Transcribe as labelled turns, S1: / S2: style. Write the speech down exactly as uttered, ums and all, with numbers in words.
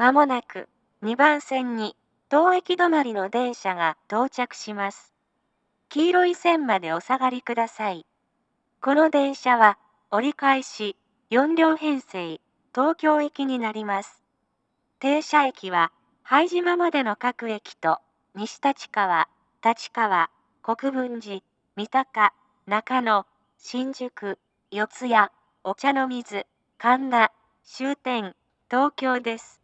S1: まもなくにばん線に当駅止まりの電車が到着します。黄色い線までお下がりください。この電車は折り返しよん両編成東京行きになります。停車駅は拝島までの各駅と西立川、立川、国分寺、三鷹、中野、新宿、四谷、お茶の水、神田、終点、東京です。